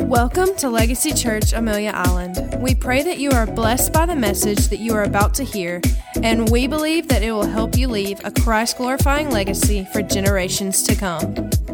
Welcome to Legacy Church, Amelia Island. We pray that you are blessed by the message that you are about to hear, and we believe that it will help you leave a Christ-glorifying legacy for generations to come.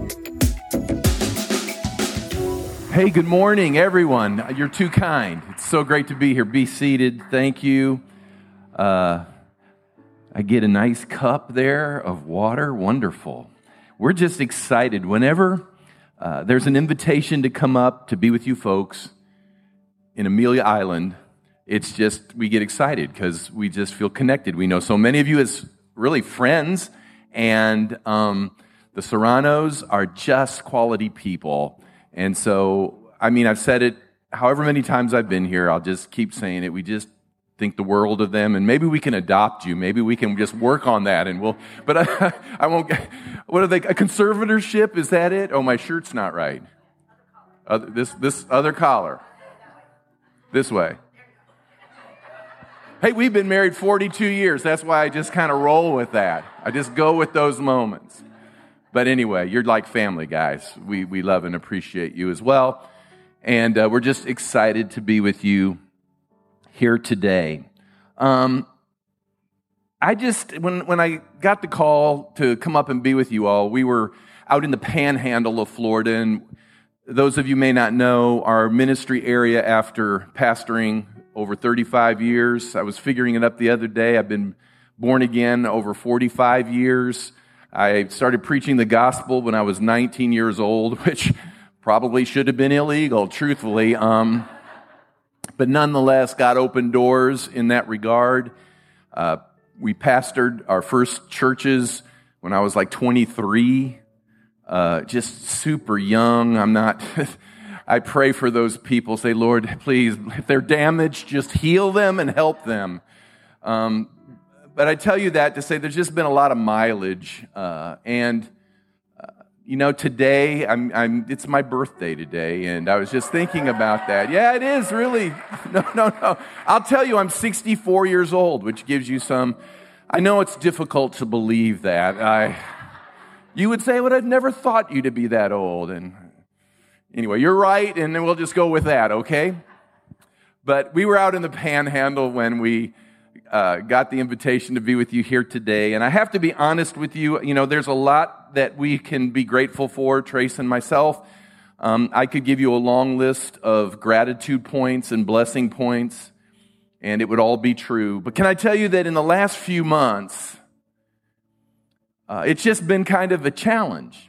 Hey, good morning, everyone. You're too kind. It's so great to be here. Be seated. Thank you. I get a nice cup there of water. Wonderful. We're just excited. Whenever there's an invitation to come up to be with you folks in Amelia Island, it's just, we get excited because we just feel connected. We know so many of you as really friends, and the Serranos are just quality people. And so, I mean, I've said it however many times I've been here, I'll just keep saying it. We just think the world of them, and maybe we can adopt you. Maybe we can just work on that, and we'll, but I won't, what are they, a conservatorship, is that it? Oh, my shirt's not right. This other collar. This way. Hey, we've been married 42 years. That's why I just kind of roll with that. I just go with those moments. But anyway, you're like family, guys. We love and appreciate you as well. And we're just excited to be with you here today. When I got the call to come up and be with you all, we were out in the panhandle of Florida, and those of you may not know our ministry area after pastoring over 35 years. I was figuring it up the other day. I've been born again over 45 years. I started preaching the gospel when I was 19 years old, which probably should have been illegal, truthfully. But nonetheless, God opened doors in that regard. We pastored our first churches when I was like 23, just super young. I pray for those people. Say, Lord, please, if they're damaged, just heal them and help them. But I tell you that to say there's just been a lot of mileage. You know, today, it's my birthday today, and I was just thinking about that. Yeah, it is, really. No. I'll tell you, I'm 64 years old, which gives you some, I know it's difficult to believe that. You would say, well, I'd never thought you to be that old. And anyway, you're right, and then we'll just go with that, okay? But we were out in the panhandle when we got the invitation to be with you here today. And I have to be honest with you, you know, there's a lot that we can be grateful for, Trace and myself. I could give you a long list of gratitude points and blessing points, and it would all be true. But can I tell you that in the last few months, it's just been kind of a challenge.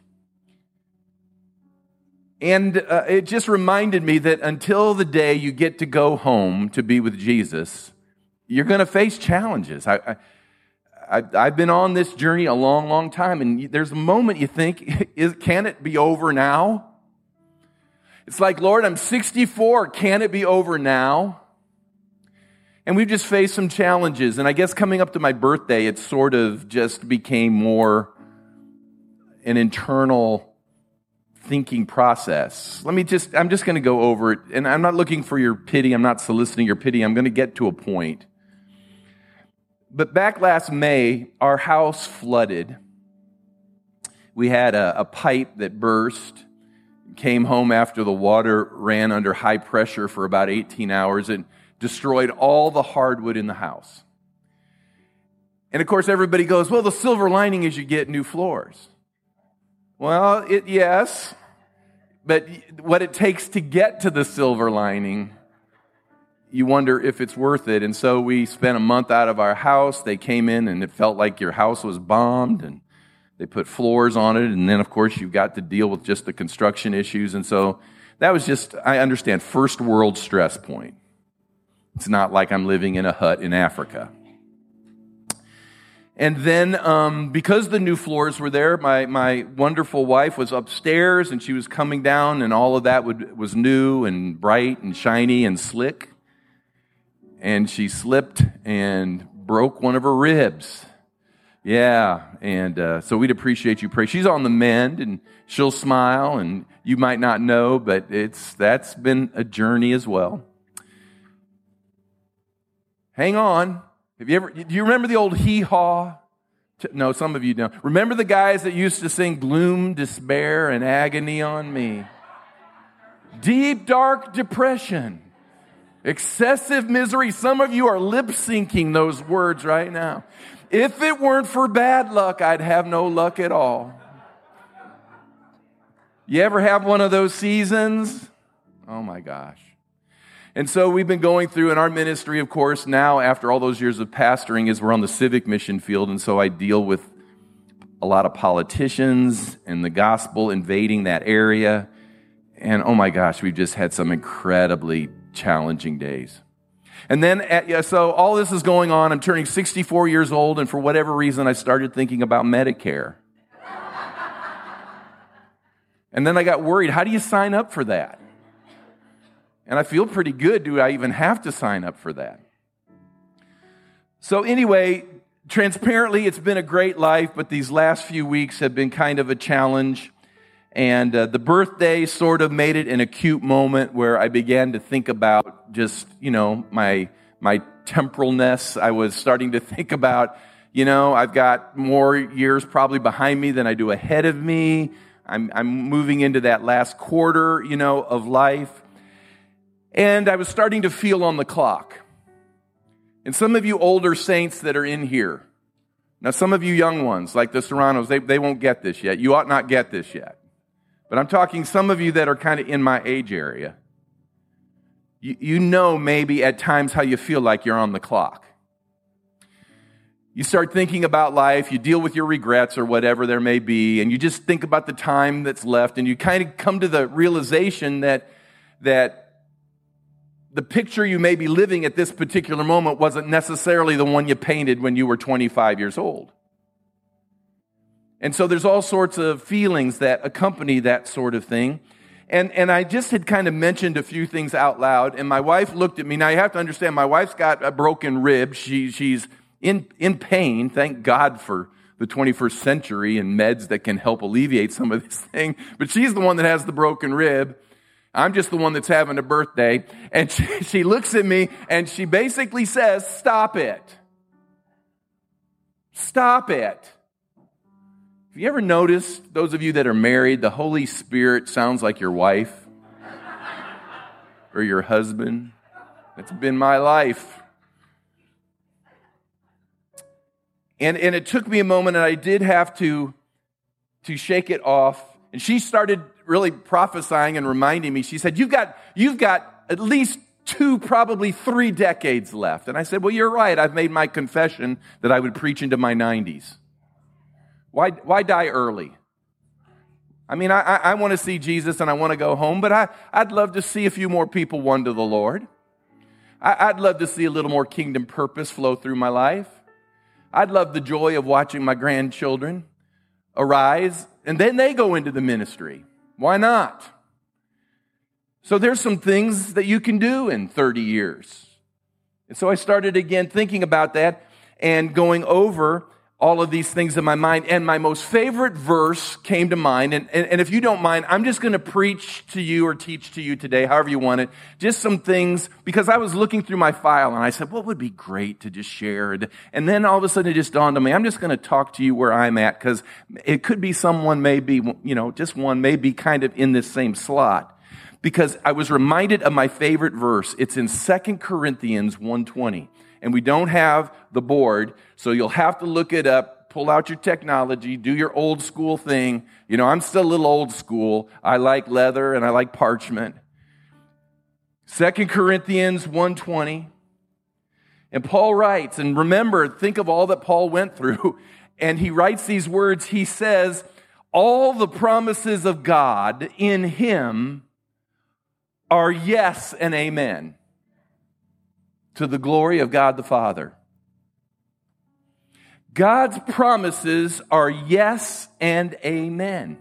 And it just reminded me that until the day you get to go home to be with Jesus, you're going to face challenges. I've been on this journey a long, long time, and there's a moment you think, can it be over now? It's like, Lord, I'm 64. Can it be over now? And we've just faced some challenges, and I guess coming up to my birthday, it sort of just became more an internal thinking process. I'm just going to go over it, and I'm not looking for your pity. I'm not soliciting your pity. I'm going to get to a point. But back last May, our house flooded. We had a pipe that burst, came home after the water ran under high pressure for about 18 hours and destroyed all the hardwood in the house. And of course, everybody goes, well, the silver lining is you get new floors. Well, yes, but what it takes to get to the silver lining, you wonder if it's worth it. And so we spent a month out of our house. They came in, and it felt like your house was bombed, and they put floors on it. And then, of course, you've got to deal with just the construction issues. And so that was just, I understand, first world stress point. It's not like I'm living in a hut in Africa. And then, because the new floors were there, my wonderful wife was upstairs, and she was coming down, and all of that was new and bright and shiny and slick. And she slipped and broke one of her ribs. Yeah, and so we'd appreciate you pray. She's on the mend, and she'll smile, and you might not know, but that's been a journey as well. Hang on. Do you remember the old hee-haw? No, some of you don't. Remember the guys that used to sing gloom, despair, and agony on me? deep, dark depression, excessive misery. Some of you are lip syncing those words right now. If it weren't for bad luck, I'd have no luck at all. You ever have one of those seasons? Oh my gosh. And so we've been going through in our ministry, of course, now after all those years of pastoring, is we're on the civic mission field, and so I deal with a lot of politicians and the gospel invading that area. And oh my gosh, we've just had some incredibly challenging days. And then, so all this is going on. I'm turning 64 years old, and for whatever reason, I started thinking about Medicare. And then I got worried, how do you sign up for that? And I feel pretty good. Do I even have to sign up for that? So anyway, transparently, it's been a great life, but these last few weeks have been kind of a challenge. And the birthday sort of made it an acute moment where I began to think about just, my temporalness. I was starting to think about, I've got more years probably behind me than I do ahead of me. I'm moving into that last quarter, of life. And I was starting to feel on the clock. And some of you older saints that are in here, now some of you young ones, like the Serranos, they won't get this yet. You ought not get this yet. But I'm talking some of you that are kind of in my age area. You know maybe at times how you feel like you're on the clock. You start thinking about life, you deal with your regrets or whatever there may be, and you just think about the time that's left, and you kind of come to the realization that the picture you may be living at this particular moment wasn't necessarily the one you painted when you were 25 years old. And so there's all sorts of feelings that accompany that sort of thing. And I just had kind of mentioned a few things out loud, and my wife looked at me. Now you have to understand, my wife's got a broken rib. She's in pain. Thank God for the 21st century and meds that can help alleviate some of this thing. But she's the one that has the broken rib. I'm just the one that's having a birthday. And she looks at me and she basically says, "Stop it. Stop it." Have you ever noticed, those of you that are married, the Holy Spirit sounds like your wife or your husband? That's been my life. And it took me a moment, and I did have to shake it off. And she started really prophesying and reminding me. She said, you've got at least 2, probably 3 decades left. And I said, well, you're right. I've made my confession that I would preach into my 90s. Why die early? I mean, I want to see Jesus and I want to go home, but I'd love to see a few more people won to the Lord. I'd love to see a little more kingdom purpose flow through my life. I'd love the joy of watching my grandchildren arise, and then they go into the ministry. Why not? So there's some things that you can do in 30 years. And so I started again thinking about that and going over all of these things in my mind. And my most favorite verse came to mind. And if you don't mind, I'm just going to preach to you or teach to you today, however you want it. Just some things, because I was looking through my file and I said, what would be great to just share? And then all of a sudden it just dawned on me, I'm just going to talk to you where I'm at, because it could be someone maybe, just one maybe kind of in this same slot. Because I was reminded of my favorite verse. It's in 2 Corinthians 1:20. And we don't have the board, so you'll have to look it up, pull out your technology, do your old school thing. I'm still a little old school. I like leather and I like parchment. 2 Corinthians 1:20. And Paul writes, and remember, think of all that Paul went through. And he writes these words. He says, all the promises of God in him are yes and amen, to the glory of God the Father. God's promises are yes and amen.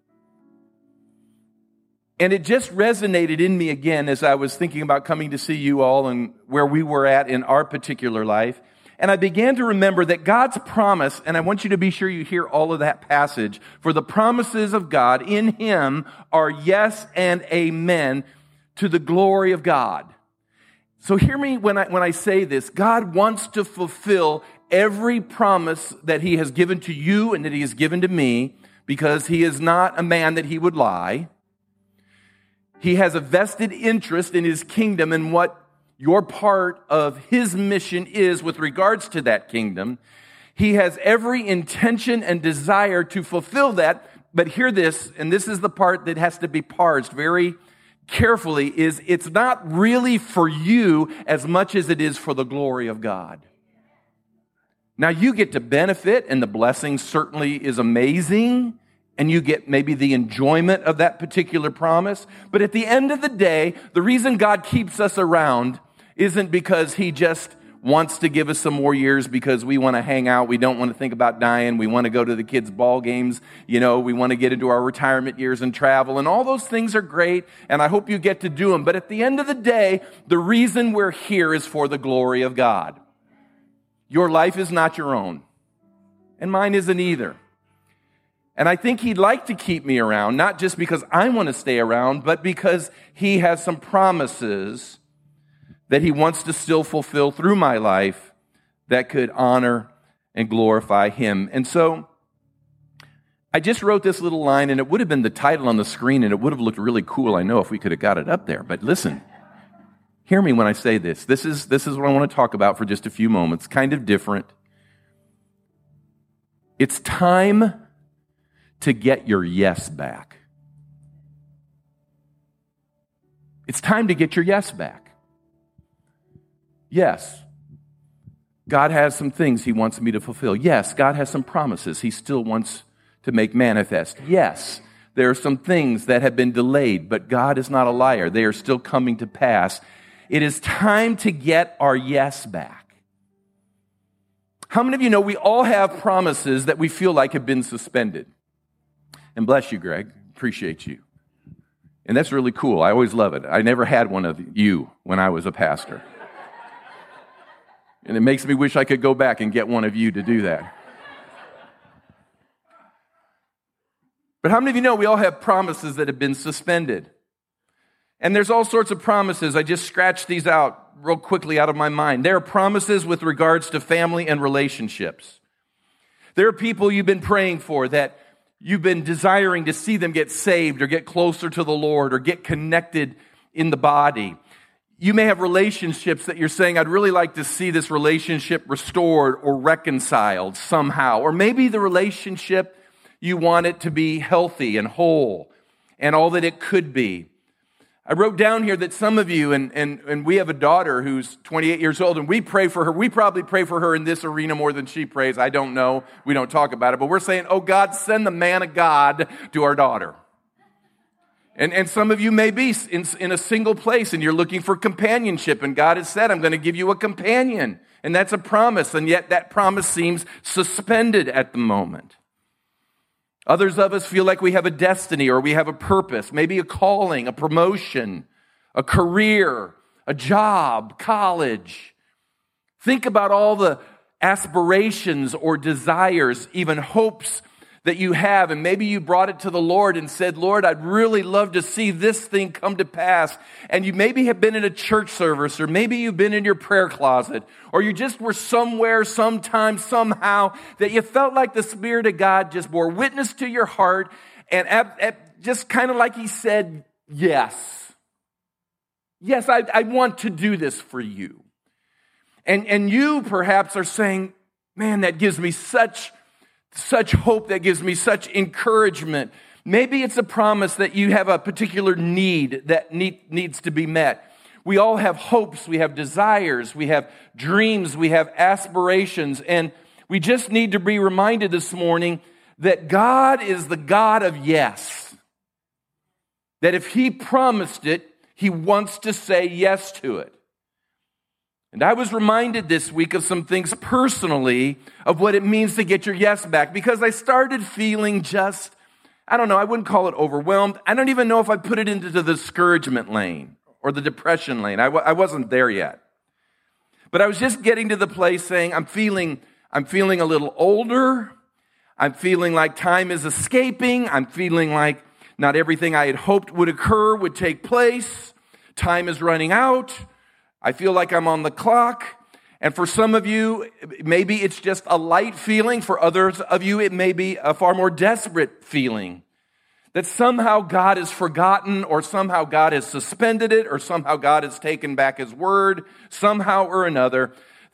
And it just resonated in me again as I was thinking about coming to see you all and where we were at in our particular life. And I began to remember that God's promise, and I want you to be sure you hear all of that passage, for the promises of God in him are yes and amen, to the glory of God. So hear me when I say this. God wants to fulfill every promise that he has given to you and that he has given to me, because he is not a man that he would lie. He has a vested interest in his kingdom and what your part of his mission is with regards to that kingdom. He has every intention and desire to fulfill that. But hear this, and this is the part that has to be parsed very carefully, is it's not really for you as much as it is for the glory of God. Now you get to benefit, and the blessing certainly is amazing, and you get maybe the enjoyment of that particular promise. But at the end of the day, the reason God keeps us around isn't because he just wants to give us some more years because we want to hang out. We don't want to think about dying. We want to go to the kids' ball games. We want to get into our retirement years and travel. And all those things are great, and I hope you get to do them. But at the end of the day, the reason we're here is for the glory of God. Your life is not your own, and mine isn't either. And I think he'd like to keep me around, not just because I want to stay around, but because he has some promises that he wants to still fulfill through my life that could honor and glorify him. And so I just wrote this little line, and it would have been the title on the screen, and it would have looked really cool, I know, if we could have got it up there. But listen, hear me when I say this. This is what I want to talk about for just a few moments, kind of different. It's time to get your yes back. It's time to get your yes back. Yes, God has some things he wants me to fulfill. Yes, God has some promises he still wants to make manifest. Yes, there are some things that have been delayed, but God is not a liar. They are still coming to pass. It is time to get our yes back. How many of you know we all have promises that we feel like have been suspended? And bless you, Greg. Appreciate you. And that's really cool. I always love it. I never had one of you when I was a pastor. And it makes me wish I could go back and get one of you to do that. But how many of you know we all have promises that have been suspended? And there's all sorts of promises. I just scratched these out real quickly out of my mind. There are promises with regards to family and relationships. There are people you've been praying for that you've been desiring to see them get saved or get closer to the Lord or get connected in the body. You may have relationships that you're saying, I'd really like to see this relationship restored or reconciled somehow. Or maybe the relationship, you want it to be healthy and whole and all that it could be. I wrote down here that some of you, and we have a daughter who's 28 years old, and we pray for her. We probably pray for her in this arena more than she prays. I don't know. We don't talk about it. But we're saying, oh God, send the man of God to our daughter. And some of you may be in a single place and you're looking for companionship, and God has said, I'm going to give you a companion. And that's a promise, and yet that promise seems suspended at the moment. Others of us feel like we have a destiny or we have a purpose, maybe a calling, a promotion, a career, a job, college. Think about all the aspirations or desires, even hopes that you have, and maybe you brought it to the Lord and said, Lord, I'd really love to see this thing come to pass. And you maybe have been in a church service, or maybe you've been in your prayer closet, or you just were somewhere, sometime, somehow, that you felt like the Spirit of God just bore witness to your heart, and just kind of like he said, yes. Yes, I want to do this for you. And you perhaps are saying, man, that gives me such hope, that gives me such encouragement. Maybe it's a promise that you have a particular need that needs to be met. We all have hopes, we have desires, we have dreams, we have aspirations, and we just need to be reminded this morning that God is the God of yes. That if he promised it, he wants to say yes to it. And I was reminded this week of some things personally of what it means to get your yes back, because I started feeling just, I don't know, I wouldn't call it overwhelmed. I don't even know if I put it into the discouragement lane or the depression lane. I wasn't there yet. But I was just getting to the place saying, I'm feeling a little older. I'm feeling like time is escaping. I'm feeling like not everything I had hoped would occur would take place. Time is running out. I feel like I'm on the clock. And for some of you, maybe it's just a light feeling. For others of you, it may be a far more desperate feeling that somehow God has forgotten, or somehow God has suspended it, or somehow God has taken back His word, somehow or another,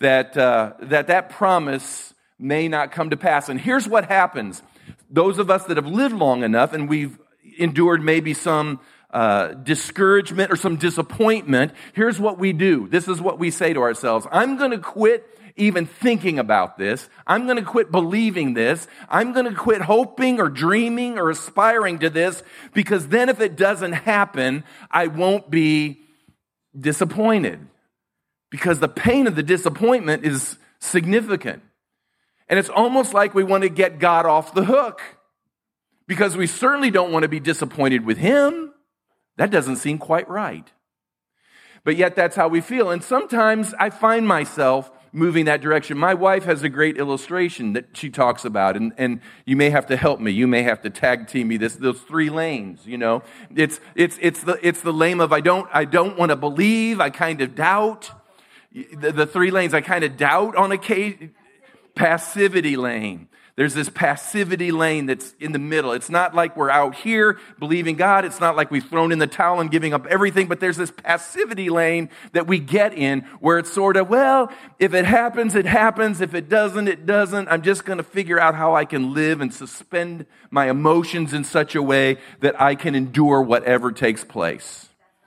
that promise may not come to pass. And here's what happens. Those of us that have lived long enough and we've endured maybe some discouragement or some disappointment, here's what we do. This is what we say to ourselves. I'm going to quit even thinking about this. I'm going to quit believing this. I'm going to quit hoping or dreaming or aspiring to this, because then if it doesn't happen, I won't be disappointed, because the pain of the disappointment is significant. And it's almost like we want to get God off the hook, because we certainly don't want to be disappointed with Him. That doesn't seem quite right. But yet that's how we feel. And sometimes I find myself moving that direction. My wife has a great illustration that she talks about, and you may have to help me. You may have to tag team me. Those 3 lanes, you know. It's the lane of I don't want to believe. I kind of doubt. The 3 lanes. I kind of doubt on occasion. Passivity lane. There's this passivity lane that's in the middle. It's not like we're out here believing God. It's not like we've thrown in the towel and giving up everything, but there's this passivity lane that we get in where it's sort of, well, if it happens, it happens. If it doesn't, it doesn't. I'm just going to figure out how I can live and suspend my emotions in such a way that I can endure whatever takes place.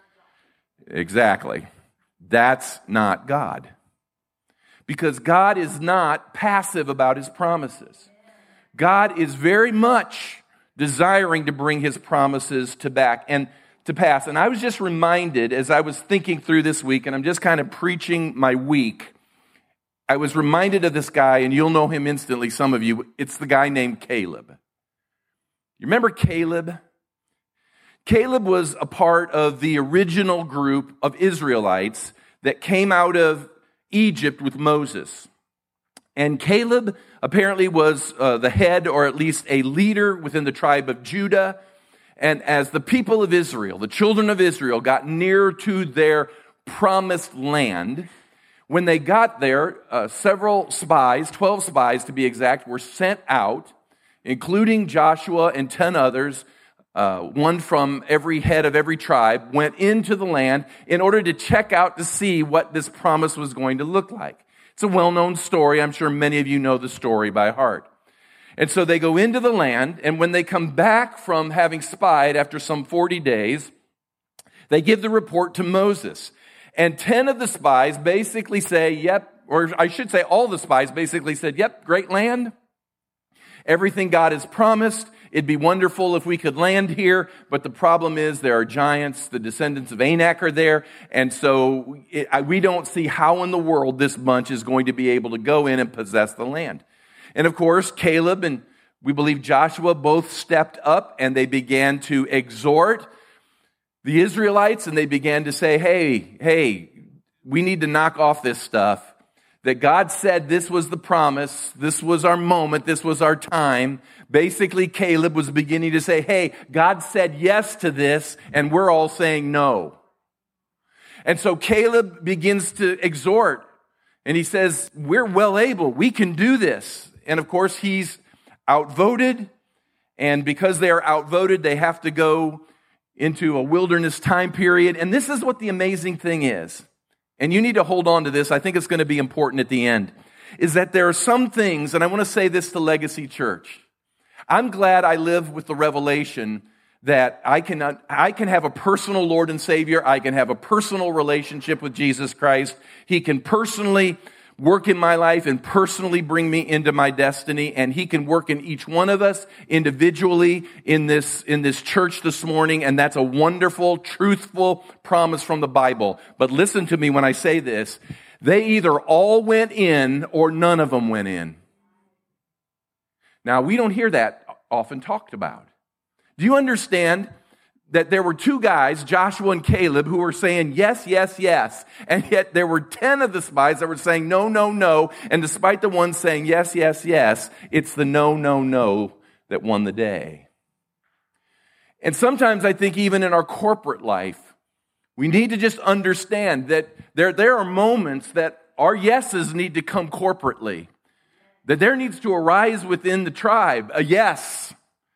Exactly. That's not God. Because God is not passive about His promises. God is very much desiring to bring His promises to pass. And I was just reminded as I was thinking through this week, and I'm just kind of preaching my week, I was reminded of this guy, and you'll know him instantly, some of you. It's the guy named Caleb. You remember Caleb? Caleb was a part of the original group of Israelites that came out of Egypt with Moses. And Caleb apparently was the head, or at least a leader within the tribe of Judah. And as the people of Israel, the children of Israel, got near to their promised land, when they got there, several spies, 12 spies to be exact, were sent out, including Joshua and 10 others, one from every head of every tribe, went into the land in order to check out to see what this promise was going to look like. It's a well-known story. I'm sure many of you know the story by heart. And so they go into the land, and when they come back from having spied after some 40 days, they give the report to Moses. And 10 of the spies basically say, yep, or I should say all the spies basically said, yep, great land. Everything God has promised. It'd be wonderful if we could land here, but the problem is there are giants, the descendants of Anak are there, and so we don't see how in the world this bunch is going to be able to go in and possess the land. And of course, Caleb and we believe Joshua both stepped up and they began to exhort the Israelites, and they began to say, hey, we need to knock off this stuff. That God said this was the promise, this was our moment, this was our time. Basically, Caleb was beginning to say, hey, God said yes to this, and we're all saying no. And so Caleb begins to exhort, and he says, we're well able, we can do this. And of course, he's outvoted, and because they are outvoted, they have to go into a wilderness time period. And this is what the amazing thing is. And you need to hold on to this. I think it's going to be important at the end. Is that there are some things, and I want to say this to Legacy Church. I'm glad I live with the revelation that I can have a personal Lord and Savior. I can have a personal relationship with Jesus Christ. He can personally work in my life and personally bring me into my destiny. And He can work in each one of us individually in this church this morning. And that's a wonderful, truthful promise from the Bible. But listen to me when I say this. They either all went in or none of them went in. Now, we don't hear that often talked about. Do you understand that there were 2 guys, Joshua and Caleb, who were saying yes, yes, yes. And yet there were 10 of the spies that were saying no, no, no. And despite the ones saying yes, yes, yes, it's the no, no, no that won the day. And sometimes I think even in our corporate life, we need to just understand that there are moments that our yeses need to come corporately. That there needs to arise within the tribe a yes.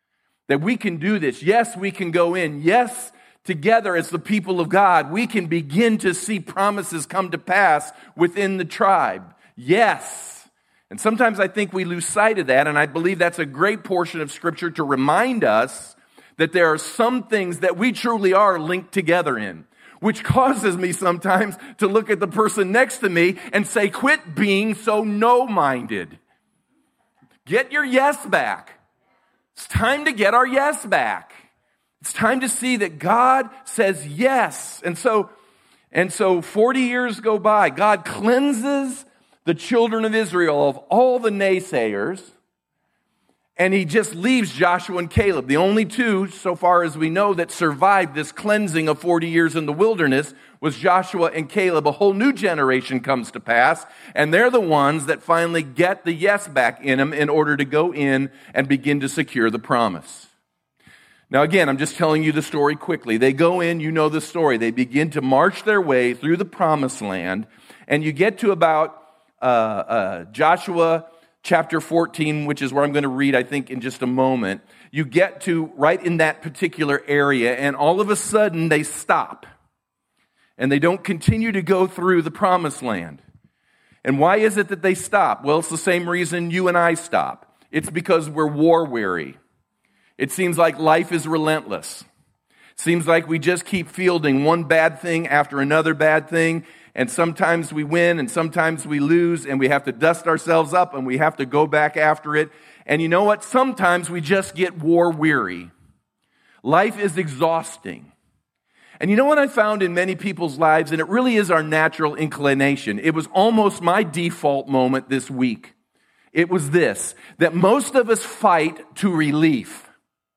that we can do this. Yes, we can go in. Yes, together as the people of God, we can begin to see promises come to pass within the tribe. Yes. And sometimes I think we lose sight of that, and I believe that's a great portion of Scripture to remind us that there are some things that we truly are linked together in, which causes me sometimes to look at the person next to me and say, quit being so no-minded. Get your yes back. It's time to get our yes back. It's time to see that God says yes. And so 40 years go by. God cleanses the children of Israel of all the naysayers, and he just leaves Joshua and Caleb, the only two, so far as we know, that survived this cleansing of 40 years in the wilderness was Joshua and Caleb. A whole new generation comes to pass, and they're the ones that finally get the yes back in them in order to go in and begin to secure the promise. Now again, I'm just telling you the story quickly. They go in, you know the story. They begin to march their way through the promised land, and you get to about Joshua chapter 14, which is where I'm going to read, I think, in just a moment. You get to right in that particular area, and all of a sudden they stop. And they don't continue to go through the promised land. And why is it that they stop? Well, it's the same reason you and I stop. It's because we're war weary. It seems like life is relentless. It seems like we just keep fielding one bad thing after another bad thing. And sometimes we win and sometimes we lose, and we have to dust ourselves up and we have to go back after it. And you know what? Sometimes we just get war weary. Life is exhausting. And you know what I found in many people's lives, and it really is our natural inclination. It was almost my default moment this week. It was this, that most of us fight to relief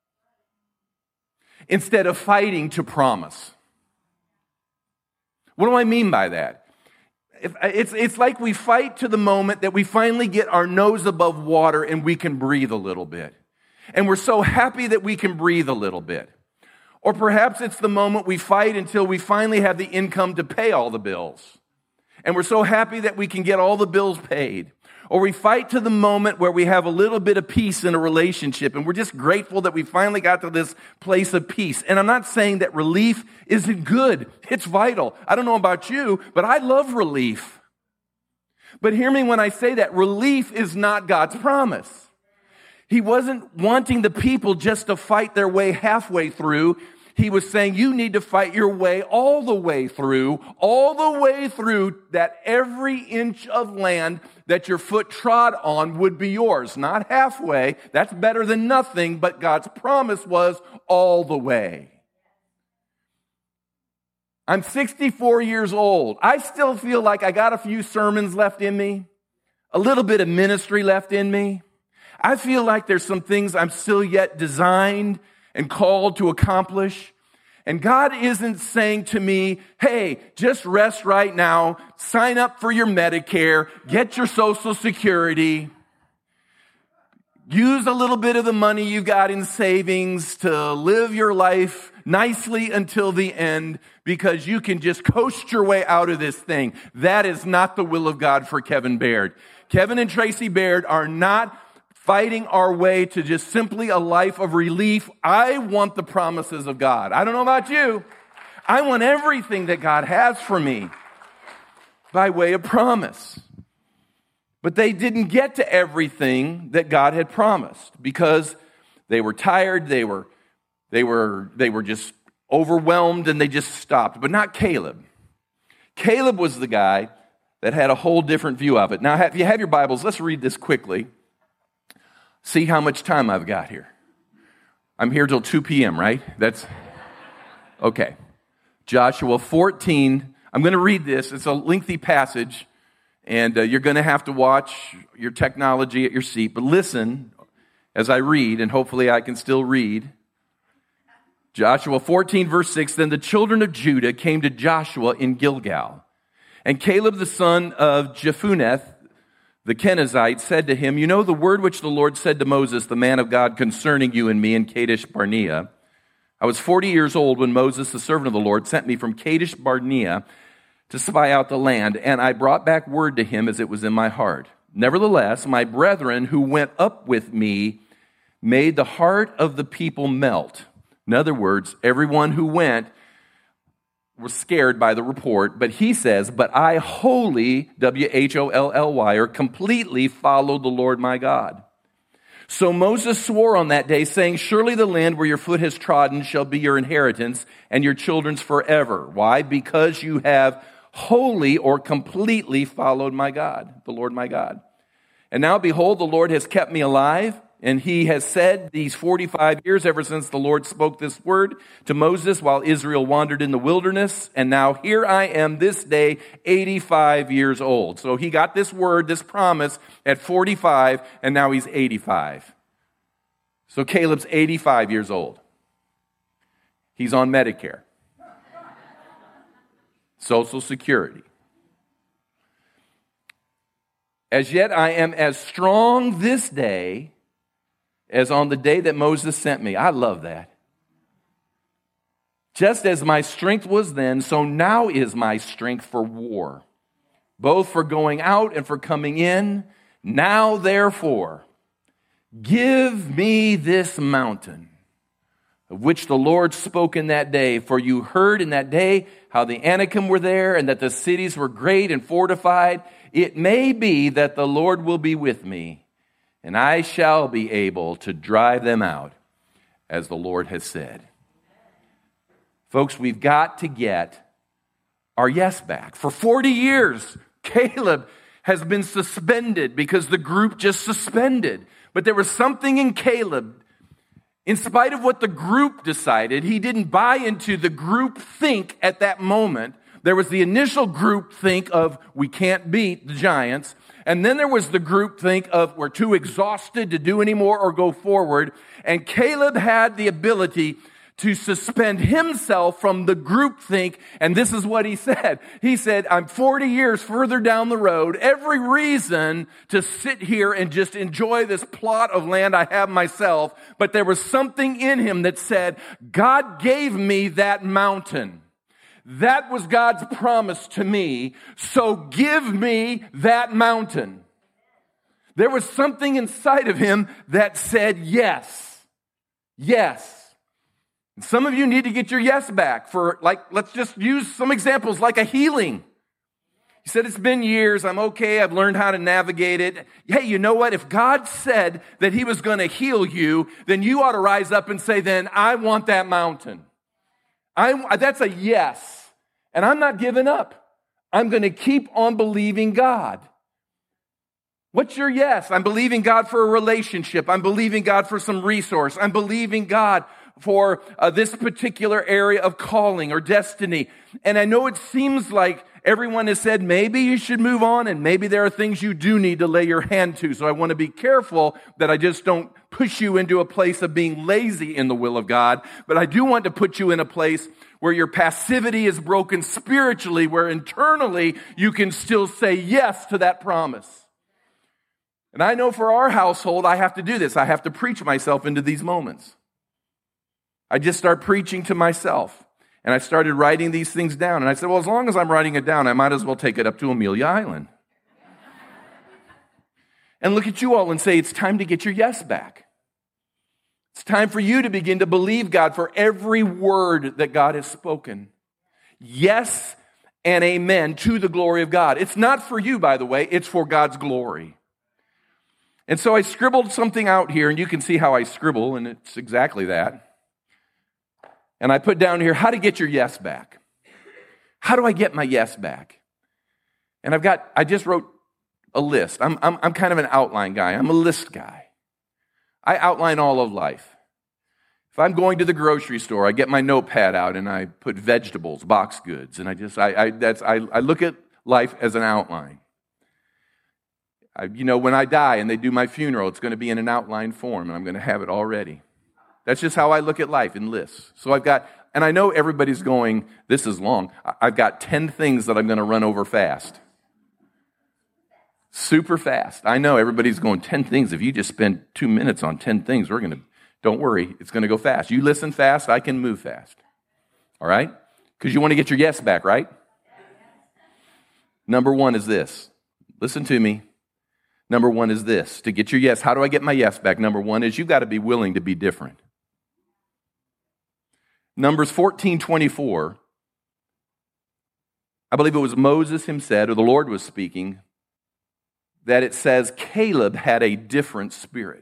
instead of fighting to promise. What do I mean by that? It's like we fight to the moment that we finally get our nose above water and we can breathe a little bit. And we're so happy that we can breathe a little bit. Or perhaps it's the moment we fight until we finally have the income to pay all the bills. And we're so happy that we can get all the bills paid. Or we fight to the moment where we have a little bit of peace in a relationship, and we're just grateful that we finally got to this place of peace. And I'm not saying that relief isn't good. It's vital. I don't know about you, but I love relief. But hear me when I say that. Relief is not God's promise. He wasn't wanting the people just to fight their way halfway through. He was saying, you need to fight your way all the way through that every inch of land that your foot trod on would be yours. Not halfway. That's better than nothing, but God's promise was all the way. I'm 64 years old. I still feel like I got a few sermons left in me, a little bit of ministry left in me. I feel like there's some things I'm still yet designed and called to accomplish. And God isn't saying to me, hey, just rest right now, sign up for your Medicare, get your Social Security, use a little bit of the money you got in savings to live your life nicely until the end because you can just coast your way out of this thing. That is not the will of God for Kevin Baird. Kevin and Tracy Baird are not fighting our way to just simply a life of relief. I want the promises of God. I don't know about you. I want everything that God has for me by way of promise. But they didn't get to everything that God had promised because they were tired, they were just overwhelmed, and they just stopped. But not Caleb. Caleb was the guy that had a whole different view of it. Now, if you have your Bibles, let's read this quickly. See how much time I've got here. I'm here till 2 p.m., right? That's okay. Joshua 14. I'm going to read this. It's a lengthy passage, and you're going to have to watch your technology at your seat. But listen as I read, and hopefully I can still read. Joshua 14, verse 6. Then the children of Judah came to Joshua in Gilgal, and Caleb the son of Jephunneh, the Kenizzite, said to him, you know the word which the Lord said to Moses, the man of God, concerning you and me in Kadesh Barnea. I was 40 years old when Moses, the servant of the Lord, sent me from Kadesh Barnea to spy out the land, and I brought back word to him as it was in my heart. Nevertheless, my brethren who went up with me made the heart of the people melt. In other words, everyone who went was scared by the report, but he says, but I wholly, W-H-O-L-L-Y, or completely followed the Lord my God. So Moses swore on that day, saying, surely the land where your foot has trodden shall be your inheritance and your children's forever. Why? Because you have wholly or completely followed my God, the Lord my God. And now behold, the Lord has kept me alive, and he has said these 45 years ever since the Lord spoke this word to Moses while Israel wandered in the wilderness. And now here I am this day, 85 years old. So he got this word, this promise at 45, and now he's 85. So Caleb's 85 years old. He's on Medicare, Social Security. As yet I am as strong this day as on the day that Moses sent me. I love that. Just as my strength was then, so now is my strength for war, both for going out and for coming in. Now, therefore, give me this mountain, of which the Lord spoke in that day. For you heard in that day how the Anakim were there, and that the cities were great and fortified. It may be that the Lord will be with me, and I shall be able to drive them out, as the Lord has said. Folks, we've got to get our yes back. For 40 years, Caleb has been suspended because the group just suspended. But there was something in Caleb. In spite of what the group decided, he didn't buy into the group think at that moment. There was the initial group think of, we can't beat the giants. And then there was the group think of, we're too exhausted to do anymore or go forward. And Caleb had the ability to suspend himself from the group think. And this is what he said. He said, I'm 40 years further down the road. Every reason to sit here and just enjoy this plot of land I have myself. But there was something in him that said, God gave me that mountain. That was God's promise to me, so give me that mountain. There was something inside of him that said yes. Yes. And some of you need to get your yes back for, let's just use some examples like a healing. He said, it's been years, I'm okay, I've learned how to navigate it. Hey, you know what? If God said that he was going to heal you, then you ought to rise up and say, then I want that mountain. That's a yes. And I'm not giving up. I'm going to keep on believing God. What's your yes? I'm believing God for a relationship. I'm believing God for some resource. I'm believing God for this particular area of calling or destiny. And I know it seems like everyone has said maybe you should move on, and maybe there are things you do need to lay your hand to. So I want to be careful that I just don't push you into a place of being lazy in the will of God. But I do want to put you in a place where your passivity is broken spiritually, where internally you can still say yes to that promise. And I know for our household, I have to do this. I have to preach myself into these moments. I just start preaching to myself. And I started writing these things down. And I said, well, as long as I'm writing it down, I might as well take it up to Amelia Island. And look at you all and say, it's time to get your yes back. It's time for you to begin to believe God for every word that God has spoken. Yes and amen to the glory of God. It's not for you, by the way. It's for God's glory. And so I scribbled something out here, and you can see how I scribble, and it's exactly that. And I put down here, how to get your yes back. How do I get my yes back? And I just wrote a list. I'm kind of an outline guy. I'm a list guy. I outline all of life. If I'm going to the grocery store, I get my notepad out and I put vegetables, box goods, and I look at life as an outline. When I die and they do my funeral, it's going to be in an outline form, and I'm going to have it all ready. That's just how I look at life, in lists. So and I know everybody's going, this is long. I've got 10 things that I'm going to run over fast. Super fast. I know everybody's going, 10 things. If you just spend 2 minutes on 10 things, don't worry, it's going to go fast. You listen fast, I can move fast. All right? Because you want to get your yes back, right? Number one is this. Listen to me. Number one is this. To get your yes, how do I get my yes back? Number one is you got to be willing to be different. Numbers 14:24, I believe it was Moses himself, or the Lord was speaking, that it says Caleb had a different spirit.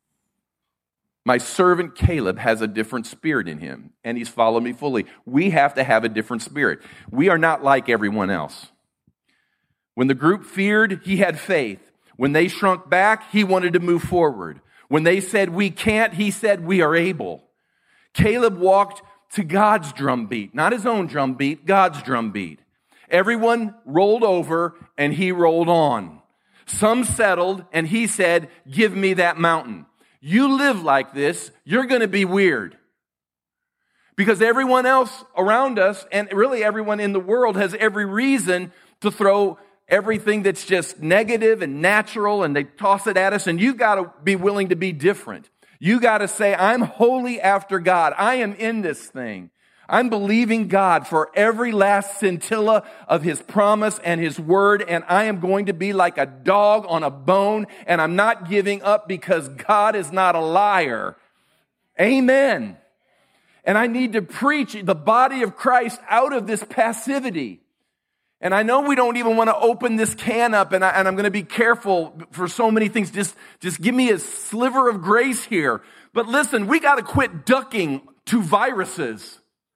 My servant Caleb has a different spirit in him, and he's followed me fully. We have to have a different spirit. We are not like everyone else. When the group feared, he had faith. When they shrunk back, he wanted to move forward. When they said, we can't, he said, we are able. Caleb walked to God's drumbeat, not his own drumbeat, God's drumbeat. Everyone rolled over, and he rolled on. Some settled, and he said, give me that mountain. You live like this, you're going to be weird. Because everyone else around us, and really everyone in the world, has every reason to throw everything that's just negative and natural, and they toss it at us, and you got to be willing to be different. You got to say, I'm wholly after God. I am in this thing. I'm believing God for every last scintilla of His promise and His word, and I am going to be like a dog on a bone, and I'm not giving up because God is not a liar. Amen. And I need to preach the body of Christ out of this passivity. And I know we don't even want to open this can up, and I'm going to be careful for so many things. Just give me a sliver of grace here. But listen, we got to quit ducking to viruses.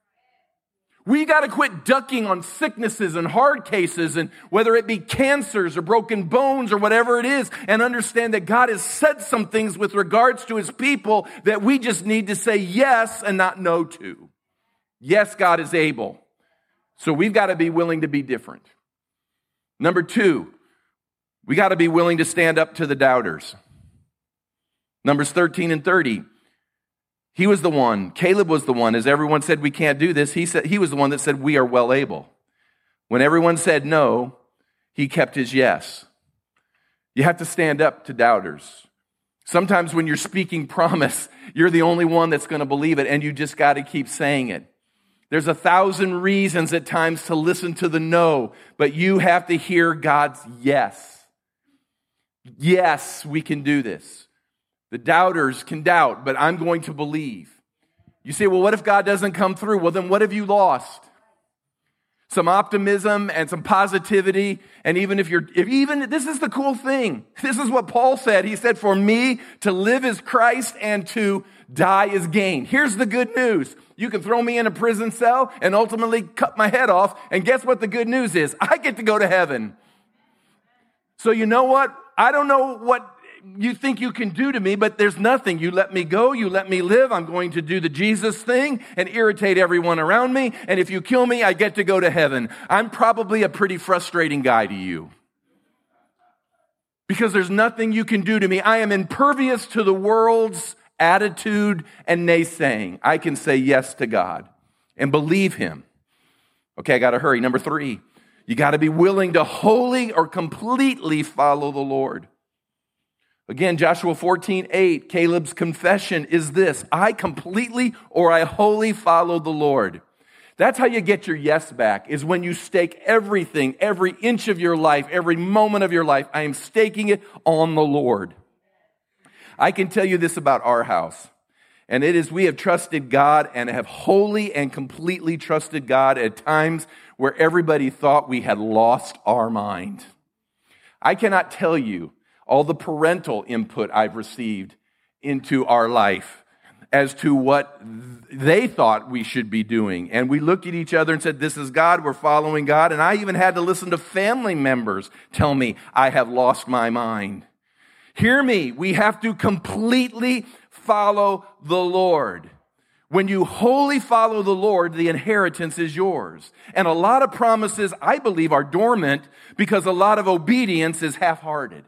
We got to quit ducking on sicknesses and hard cases, and whether it be cancers or broken bones or whatever it is, and understand that God has said some things with regards to His people that we just need to say yes and not no to. Yes, God is able. So we've got to be willing to be different. Number two, we got to be willing to stand up to the doubters. Numbers 13 and 30. He was the one, Caleb was the one, as everyone said, we can't do this. He was the one that said, we are well able. When everyone said no, he kept his yes. You have to stand up to doubters. Sometimes when you're speaking promise, you're the only one that's going to believe it, and you just got to keep saying it. There's 1,000 reasons at times to listen to the no, but you have to hear God's yes. Yes, we can do this. The doubters can doubt, but I'm going to believe. You say, well, what if God doesn't come through? Well, then what have you lost? Some optimism and some positivity. And even if this is the cool thing. This is what Paul said. He said, for me to live is Christ and to die is gain. Here's the good news. You can throw me in a prison cell and ultimately cut my head off. And guess what the good news is? I get to go to heaven. So you know what? I don't know what you think you can do to me, but there's nothing. You let me go, you let me live. I'm going to do the Jesus thing and irritate everyone around me. And if you kill me, I get to go to heaven. I'm probably a pretty frustrating guy to you. Because there's nothing you can do to me. I am impervious to the world's attitude and naysaying. I can say yes to God and believe Him. Okay, I got to hurry. Number 3, you got to be willing to wholly or completely follow the Lord. Again, Joshua 14:8, Caleb's confession is this: I completely or I wholly follow the Lord. That's how you get your yes back, is when you stake everything, every inch of your life, every moment of your life. I am staking it on the Lord. I can tell you this about our house, and it is we have trusted God and have wholly and completely trusted God at times where everybody thought we had lost our mind. I cannot tell you all the parental input I've received into our life as to what they thought we should be doing. And we looked at each other and said, this is God, we're following God. And I even had to listen to family members tell me I have lost my mind. Hear me, we have to completely follow the Lord. When you wholly follow the Lord, the inheritance is yours. And a lot of promises, I believe, are dormant because a lot of obedience is half-hearted.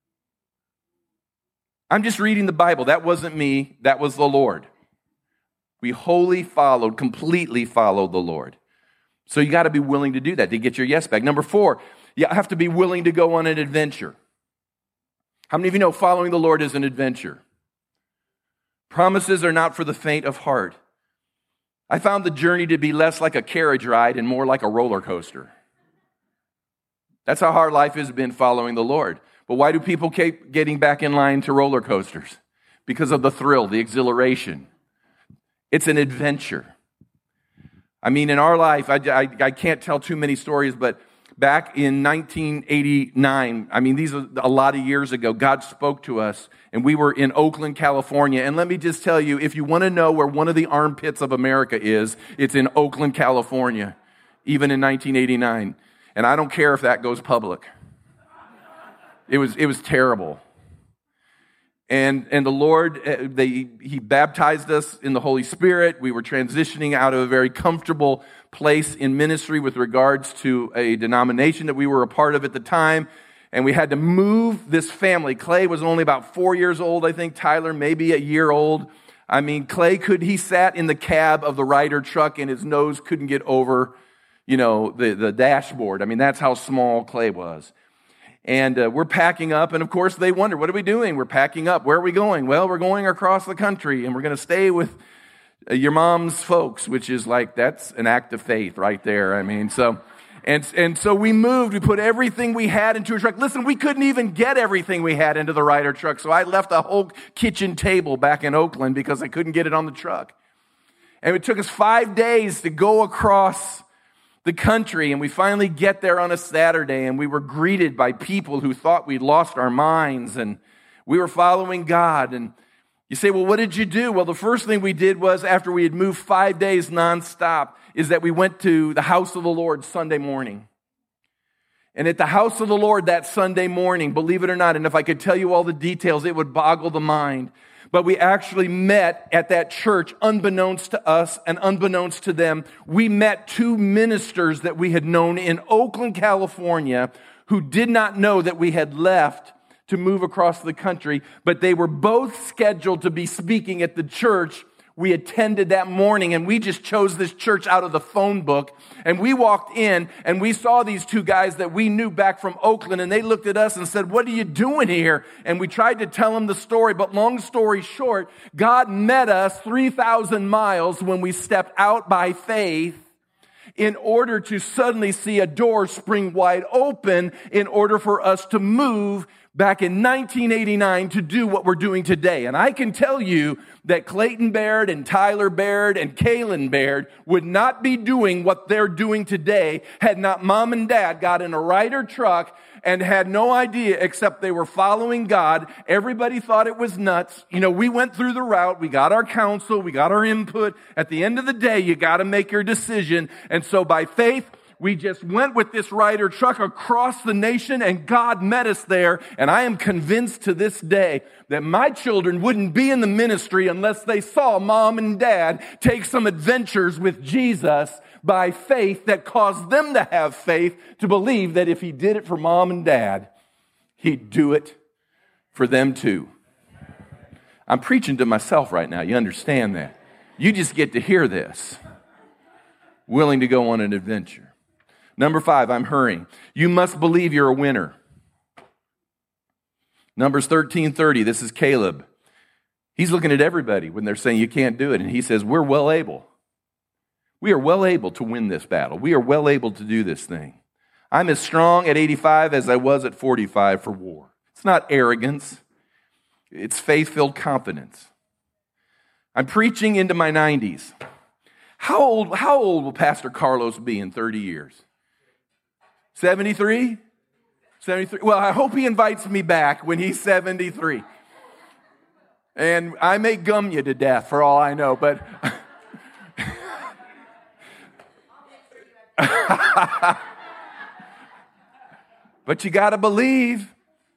I'm just reading the Bible. That wasn't me. That was the Lord. We wholly followed, completely followed the Lord. So you got to be willing to do that to get your yes back. Number 4, you have to be willing to go on an adventure. How many of you know following the Lord is an adventure? Promises are not for the faint of heart. I found the journey to be less like a carriage ride and more like a roller coaster. That's how hard life has been following the Lord. Well, why do people keep getting back in line to roller coasters? Because of the thrill, the exhilaration. It's an adventure. I mean, in our life, I can't tell too many stories, but back in 1989, I mean, these are a lot of years ago, God spoke to us, and we were in Oakland, California. And let me just tell you, if you want to know where one of the armpits of America is, it's in Oakland, California, even in 1989. And I don't care if that goes public. It was terrible. And the Lord, He baptized us in the Holy Spirit. We were transitioning out of a very comfortable place in ministry with regards to a denomination that we were a part of at the time. And we had to move this family. Clay was only about 4 years old, I think. Tyler, maybe a year old. I mean, Clay he sat in the cab of the Ryder truck and his nose couldn't get over, the dashboard. I mean, that's how small Clay was. And we're packing up, and of course they wonder, what are we doing? We're packing up. Where are we going? Well, we're going across the country, and we're going to stay with your mom's folks, which is like, that's an act of faith right there. I mean, so we moved. We put everything we had into a truck. Listen, we couldn't even get everything we had into the Ryder truck, so I left a whole kitchen table back in Oakland because I couldn't get it on the truck. And it took us 5 days to go across the country, and we finally get there on a Saturday, and we were greeted by people who thought we'd lost our minds, and we were following God. And you say, well, what did you do? Well, the first thing we did was, after we had moved 5 days nonstop, is that we went to the house of the Lord Sunday morning. And at the house of the Lord that Sunday morning, believe it or not, and if I could tell you all the details, it would boggle the mind, but we actually met at that church, unbeknownst to us and unbeknownst to them. We met two ministers that we had known in Oakland, California, who did not know that we had left to move across the country, but they were both scheduled to be speaking at the church we attended that morning, and we just chose this church out of the phone book. And we walked in, and we saw these two guys that we knew back from Oakland, and they looked at us and said, what are you doing here? And we tried to tell them the story, but long story short, God met us 3,000 miles when we stepped out by faith in order to suddenly see a door spring wide open in order for us to move back in 1989 to do what we're doing today. And I can tell you that Clayton Baird and Tyler Baird and Kaylin Baird would not be doing what they're doing today had not mom and dad got in a Ryder truck and had no idea except they were following God. Everybody thought it was nuts. We went through the route. We got our counsel. We got our input. At the end of the day, you got to make your decision. And so by faith, we just went with this Ryder truck across the nation, and God met us there. And I am convinced to this day that my children wouldn't be in the ministry unless they saw mom and dad take some adventures with Jesus by faith that caused them to have faith to believe that if he did it for mom and dad, he'd do it for them too. I'm preaching to myself right now. You understand that? You just get to hear this. Willing to go on an adventure. Number 5, I'm hurrying. You must believe you're a winner. Numbers 13:30, this is Caleb. He's looking at everybody when they're saying you can't do it, and he says, we're well able. We are well able to win this battle. We are well able to do this thing. I'm as strong at 85 as I was at 45 for war. It's not arrogance. It's faith-filled confidence. I'm preaching into my 90s. How old will Pastor Carlos be in 30 years? 73? 73. Well, I hope he invites me back when he's 73. And I may gum you to death for all I know, but but you got to believe.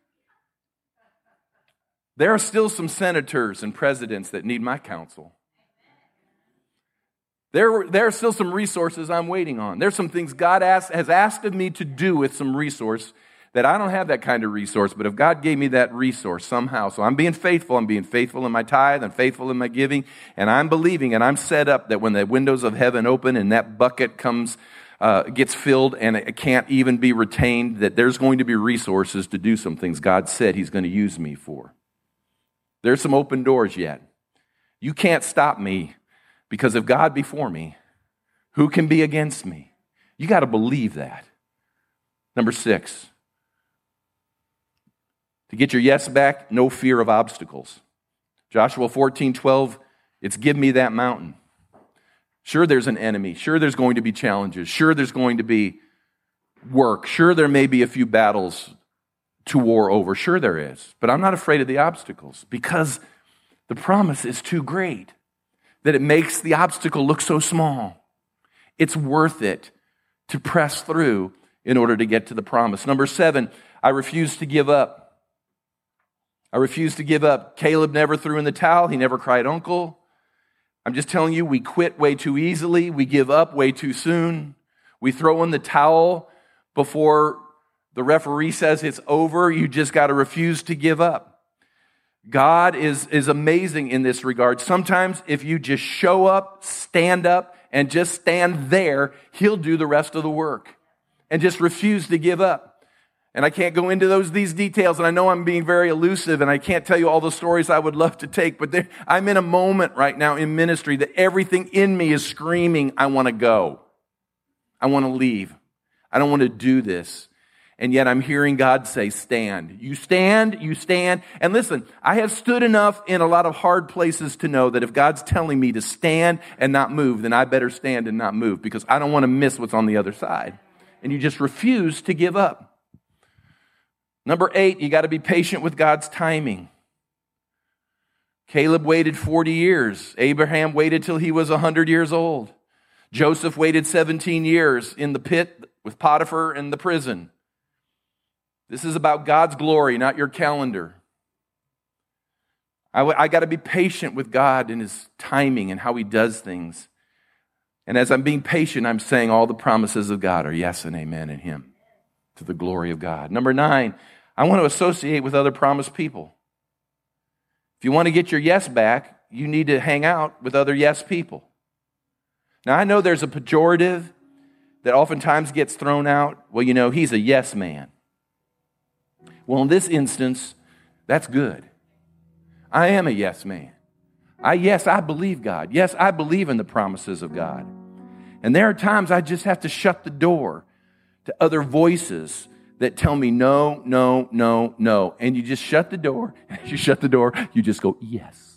There are still some senators and presidents that need my counsel. There are still some resources I'm waiting on. There's some things God has asked of me to do with some resource that I don't have that kind of resource, but if God gave me that resource somehow, so I'm being faithful in my tithe, I'm faithful in my giving, and I'm believing, and I'm set up that when the windows of heaven open and that bucket gets filled and it can't even be retained, that there's going to be resources to do some things God said he's going to use me for. There's some open doors yet. You can't stop me. Because if God be for me, who can be against me? You got to believe that. Number 6, To get your yes back, no fear of obstacles. Joshua 14:12, it's give me that mountain. Sure, there's an enemy. Sure, there's going to be challenges. Sure, there's going to be work. Sure, there may be a few battles to war over. Sure, there is. But I'm not afraid of the obstacles because the promise is too great that it makes the obstacle look so small. It's worth it to press through in order to get to the promise. Number 7, I refuse to give up. I refuse to give up. Caleb never threw in the towel. He never cried uncle. I'm just telling you, we quit way too easily. We give up way too soon. We throw in the towel before the referee says it's over. You just got to refuse to give up. God is amazing in this regard. Sometimes if you just show up, and just stand there, He'll do the rest of the work. And just refuse to give up. And I can't go into these details, and I know I'm being very elusive, and I can't tell you all the stories I would love to take, but I'm in a moment right now in ministry that everything in me is screaming, I want to go. I want to leave. I don't want to do this. And yet I'm hearing God say, stand. You stand, you stand. And listen, I have stood enough in a lot of hard places to know that if God's telling me to stand and not move, then I better stand and not move because I don't want to miss what's on the other side. And you just refuse to give up. Number 8, you got to be patient with God's timing. Caleb waited 40 years. Abraham waited till he was 100 years old. Joseph waited 17 years in the pit with Potiphar in the prison. This is about God's glory, not your calendar. I got to be patient with God and His timing and how He does things. And as I'm being patient, I'm saying all the promises of God are yes and amen in Him to the glory of God. Number 9, I want to associate with other promised people. If you want to get your yes back, you need to hang out with other yes people. Now, I know there's a pejorative that oftentimes gets thrown out. Well, he's a yes man. Well, in this instance, that's good. I am a yes man. I believe God. Yes, I believe in the promises of God. And there are times I just have to shut the door to other voices that tell me no, no, no, no. And you just shut the door. As you shut the door, you just go, yes.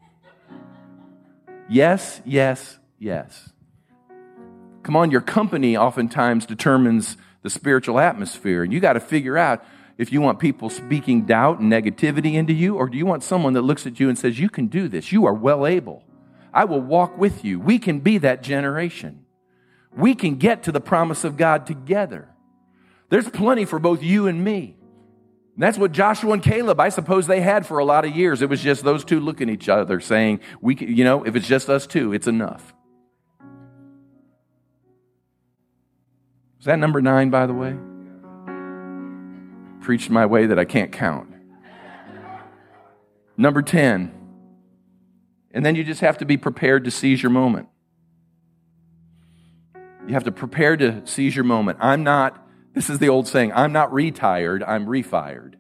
Yes, yes, yes. Come on, your company oftentimes determines the spiritual atmosphere. And you got to figure out if you want people speaking doubt and negativity into you, or do you want someone that looks at you and says, you can do this. You are well able. I will walk with you. We can be that generation. We can get to the promise of God together. There's plenty for both you and me. And that's what Joshua and Caleb, I suppose they had for a lot of years. It was just those two looking at each other saying, "We can, if it's just us two, it's enough." Is that number 9, by the way? Preached my way that I can't count. Number 10. And then you just have to be prepared to seize your moment. You have to prepare to seize your moment. This is the old saying, I'm not retired, I'm refired.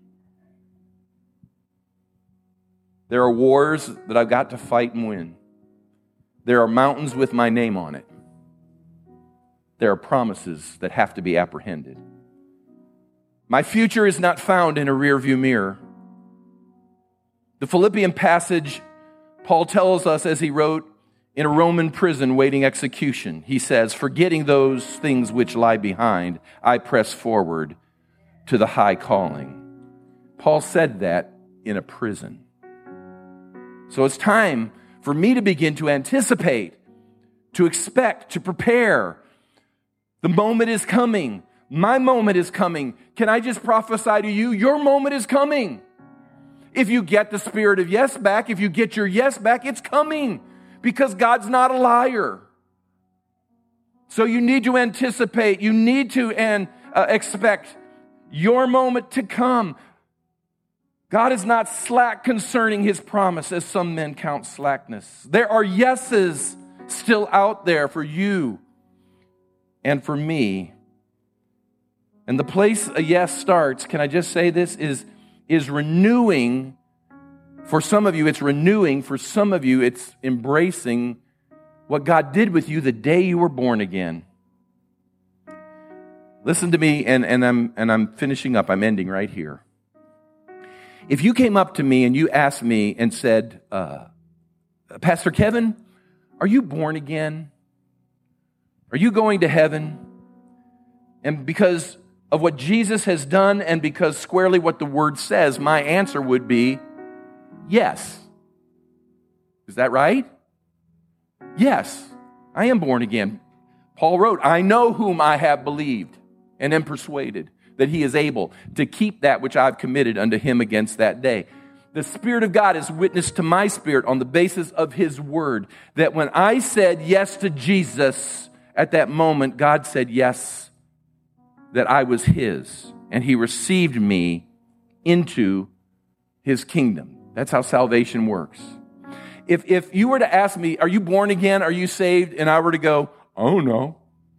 There are wars that I've got to fight and win. There are mountains with my name on it. There are promises that have to be apprehended. My future is not found in a rearview mirror. The Philippian passage, Paul tells us as he wrote in a Roman prison waiting execution, he says, forgetting those things which lie behind, I press forward to the high calling. Paul said that in a prison. So it's time for me to begin to anticipate, to expect, to prepare. The moment is coming. My moment is coming. Can I just prophesy to you? Your moment is coming. If you get the spirit of yes back, if you get your yes back, it's coming. Because God's not a liar. So you need to anticipate. You need to expect your moment to come. God is not slack concerning His promise, as some men count slackness. There are yeses still out there for you and for me. And the place a yes starts, can I just say this, is renewing. For some of you, it's renewing. For some of you, it's embracing what God did with you the day you were born again. Listen to me, and I'm finishing up. I'm ending right here. If you came up to me and you asked me and said, Pastor Kevin, are you born again? Are you going to heaven? And because of what Jesus has done and because squarely what the Word says, my answer would be yes. Is that right? Yes, I am born again. Paul wrote, I know whom I have believed and am persuaded that he is able to keep that which I've committed unto him against that day. The Spirit of God is witness to my spirit on the basis of his word, that when I said yes to Jesus, at that moment, God said yes, that I was his, and he received me into his kingdom. That's how salvation works. If you were to ask me, are you born again? Are you saved? And I were to go, oh no.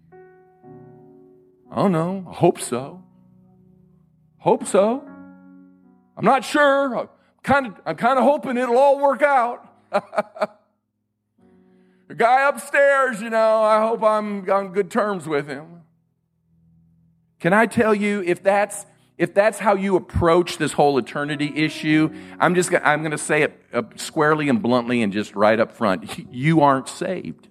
Oh no, I hope so. Hope so. I'm not sure. I'm kind of hoping it'll all work out. The guy upstairs, I hope I'm on good terms with him. Can I tell you, if that's how you approach this whole eternity issue, I'm going to say it squarely and bluntly and just right up front. You aren't saved.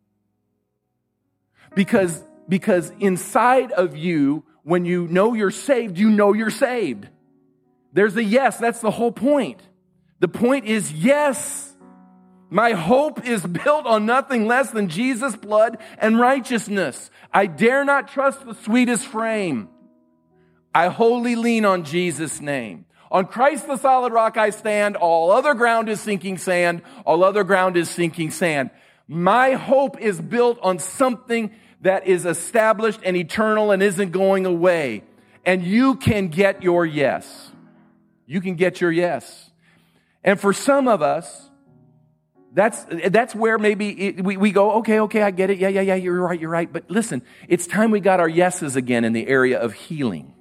Because inside of you, when you know you're saved, you know you're saved. There's a yes. That's the whole point. The point is yes. My hope is built on nothing less than Jesus' blood and righteousness. I dare not trust the sweetest frame. I wholly lean on Jesus' name. On Christ the solid rock I stand. All other ground is sinking sand. All other ground is sinking sand. My hope is built on something that is established and eternal and isn't going away. And you can get your yes. You can get your yes. And for some of us, that's where maybe we go, okay, I get it. Yeah, you're right. But listen, it's time we got our yeses again in the area of healing.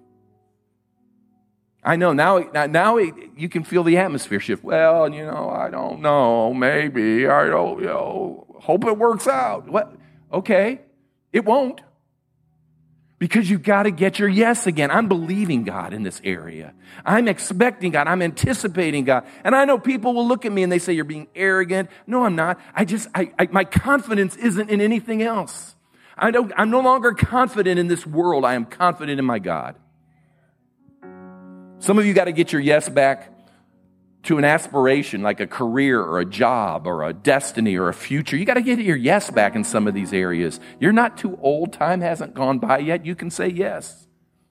I know now you can feel the atmosphere shift. Well, I don't know, maybe, I don't, hope it works out. What? Okay, it won't. Because you've got to get your yes again. I'm believing God in this area. I'm expecting God. I'm anticipating God. And I know people will look at me and they say, you're being arrogant. No, I'm not. My confidence isn't in anything else. I'm no longer confident in this world. I am confident in my God. Some of you got to get your yes back to an aspiration like a career or a job or a destiny or a future. You got to get your yes back in some of these areas. You're not too old. Time hasn't gone by yet. You can say yes.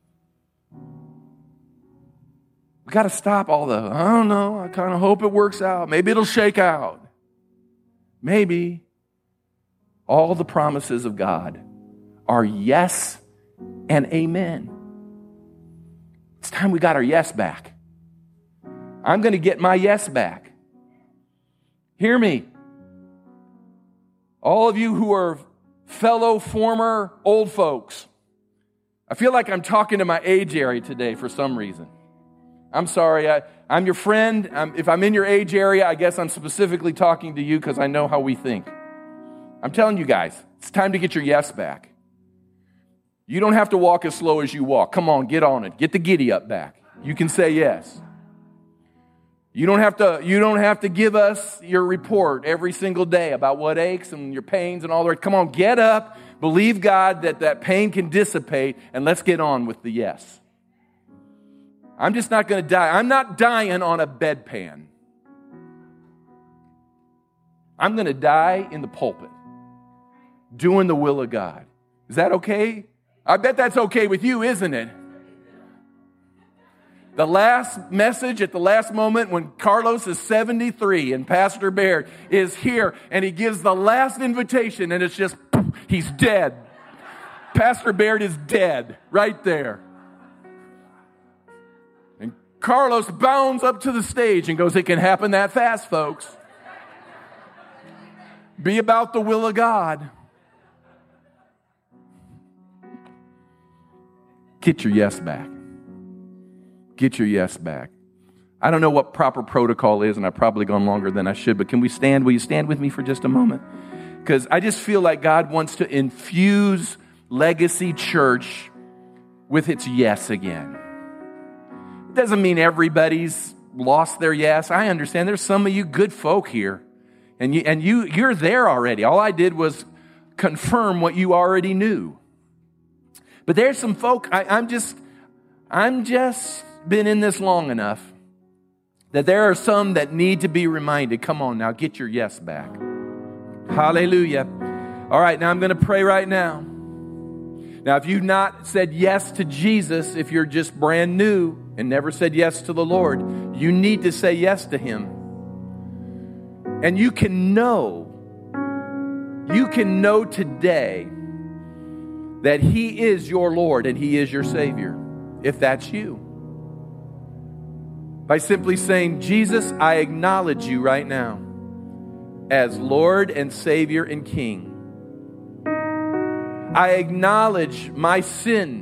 We got to stop all the, I don't know, I kind of hope it works out. Maybe it'll shake out. Maybe. All the promises of God are yes and amen. It's time we got our yes back. I'm going to get my yes back. Hear me. All of you who are fellow former old folks, I feel like I'm talking to my age area today for some reason. I'm sorry. I'm your friend. If I'm in your age area, I guess I'm specifically talking to you because I know how we think. I'm telling you guys, it's time to get your yes back. You don't have to walk as slow as you walk. Come on, get on it. Get the giddy up back. You can say yes. You don't have to give us your report every single day about what aches and your pains and all that. Come on, get up. Believe God that pain can dissipate, and let's get on with the yes. I'm just not going to die. I'm not dying on a bedpan. I'm going to die in the pulpit, doing the will of God. Is that okay? I bet that's okay with you, isn't it? The last message at the last moment when Carlos is 73 and Pastor Baird is here and he gives the last invitation and it's just, he's dead. Pastor Baird is dead right there. And Carlos bounds up to the stage and goes, it can happen that fast, folks. Be about the will of God. Get your yes back. Get your yes back. I don't know what proper protocol is, and I've probably gone longer than I should, but can we stand? Will you stand with me for just a moment? Because I just feel like God wants to infuse Legacy Church with its yes again. It doesn't mean everybody's lost their yes. I understand there's some of you good folk here, and you're there already. All I did was confirm what you already knew. But there's some folk, I'm just been in this long enough that there are some that need to be reminded. Come on now, get your yes back. Hallelujah. All right, now I'm going to pray right now. Now, if you've not said yes to Jesus, if you're just brand new and never said yes to the Lord, you need to say yes to Him. And you can know today that He is your Lord and He is your Savior, if that's you. By simply saying, Jesus, I acknowledge you right now as Lord and Savior and King. I acknowledge my sin,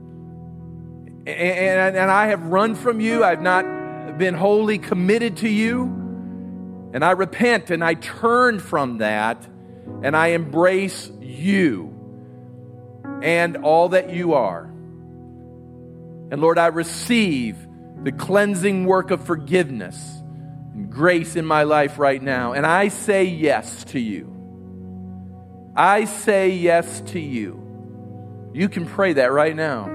and I have run from you. I've not been wholly committed to you, and I repent and I turn from that, and I embrace you and all that you are. And Lord, I receive the cleansing work of forgiveness and grace in my life right now, and I say yes to you. I say yes to you. You can pray that right now.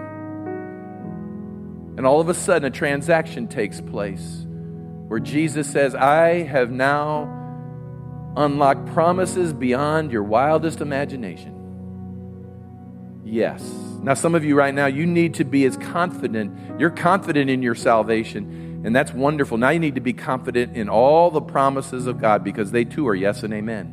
And all of a sudden a transaction takes place where Jesus says, I have now unlocked promises beyond your wildest imagination. Yes. Now some of you right now, you need to be as confident. You're confident in your salvation, and that's wonderful. Now you need to be confident in all the promises of God, because they too are yes and amen.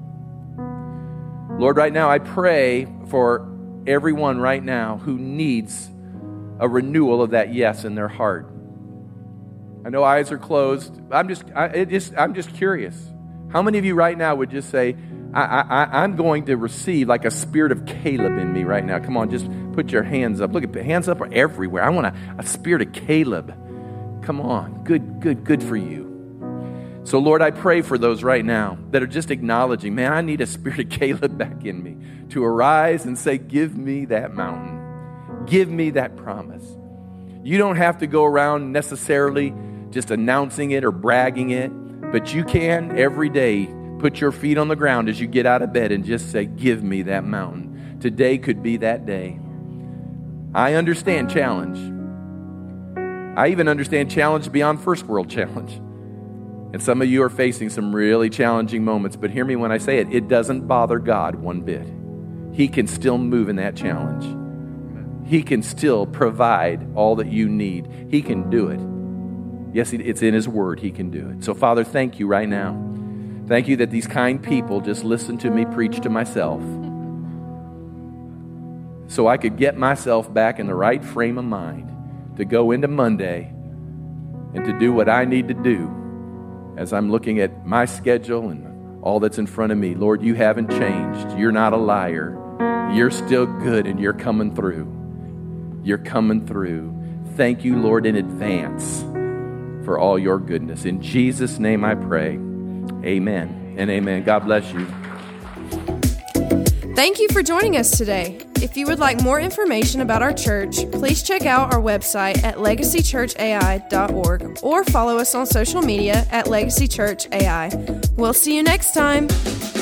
Lord, right now I pray for everyone right now who needs a renewal of that yes in their heart. I know eyes are closed. I'm just curious. How many of you right now would just say, I'm going to receive like a spirit of Caleb in me right now? Come on, just put your hands up. Look at hands up everywhere. I want a spirit of Caleb. Come on, good for you. So, Lord, I pray for those right now that are just acknowledging, man, I need a spirit of Caleb back in me to arise and say, give me that mountain. Give me that promise. You don't have to go around necessarily just announcing it or bragging it, but you can every day put your feet on the ground as you get out of bed and just say, give me that mountain. Today could be that day. I understand challenge. I even understand challenge beyond first world challenge. And some of you are facing some really challenging moments, but hear me when I say it, it doesn't bother God one bit. He can still move in that challenge. He can still provide all that you need. He can do it. Yes, it's in His Word. He can do it. So, Father, thank you right now. Thank you that these kind people just listen to me preach to myself so I could get myself back in the right frame of mind to go into Monday and to do what I need to do as I'm looking at my schedule and all that's in front of me. Lord, you haven't changed. You're not a liar. You're still good, and you're coming through. You're coming through. Thank you, Lord, in advance for all your goodness. In Jesus' name I pray. Amen and amen. God bless you. Thank you for joining us today. If you would like more information about our church, please check out our website at legacychurchai.org or follow us on social media at Legacy Church AI. We'll see you next time.